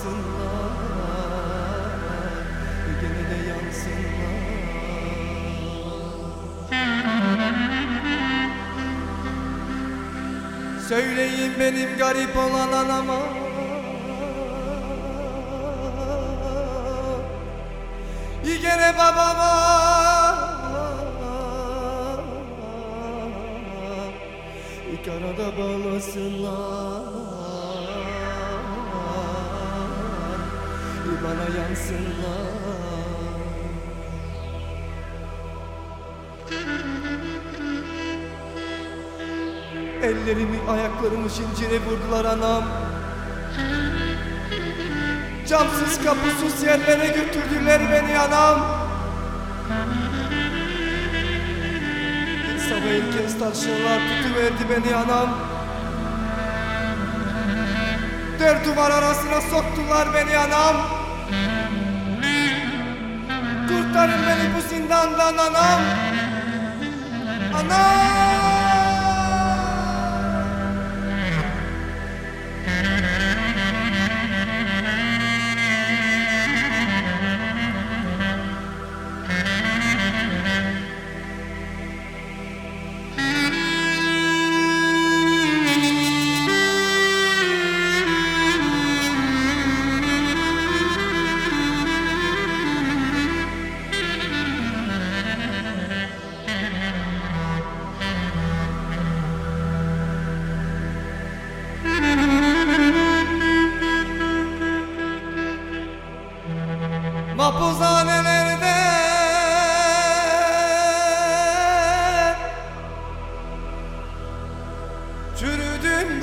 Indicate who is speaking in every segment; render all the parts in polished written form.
Speaker 1: yansınlar, gene de yansınlar. Söyleyin benim garip olan anama, gene babama, karada bağlasınlar, bana yansınlar. Ellerimi ayaklarımı zincire vurdular anam. Camsız kapısız yerlere götürdüler beni anam. Sabah erken taşlarlar tutuverdi beni anam. Dört duvar arasına soktular beni anam. Kurtarın beni bu zindandan anam. Anam! Mahpushanelerde çürüdüm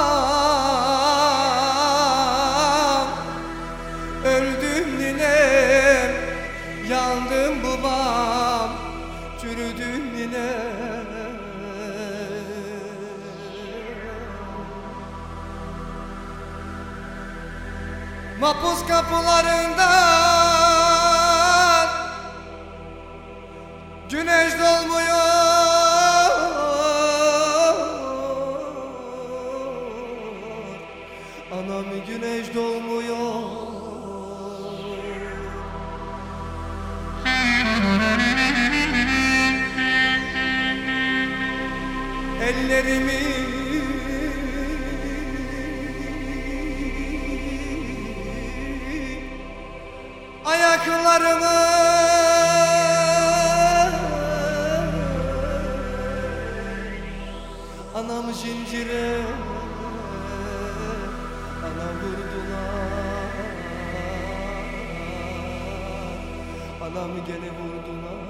Speaker 1: babam, öldüm ninem, yandım babam, çürüdüm ninem. Mahpus kapılarından güneş doğmuyor, anam güneş doğmuyor. Ellerimi ayaklarımı anam zincire, anam vurdular, anam gene vurdular.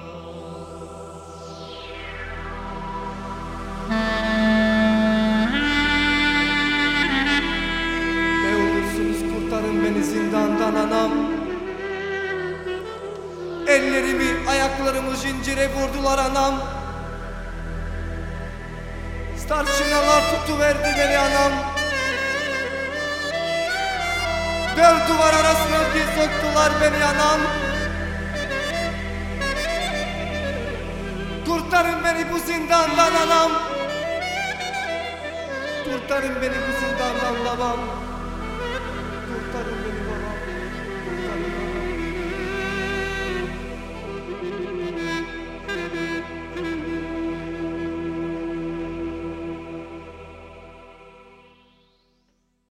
Speaker 1: Ne olursunuz kurtarın beni zindandan anam. Ellerimi, ayaklarımı zincire vurdular anam. Starçinalar tutuverdi beni anam. Dört duvar arasına bir soktular beni anam. Kurtarın beni bu zindandan anam. Kurtarın beni bu zindandan babam. Kurtarın beni.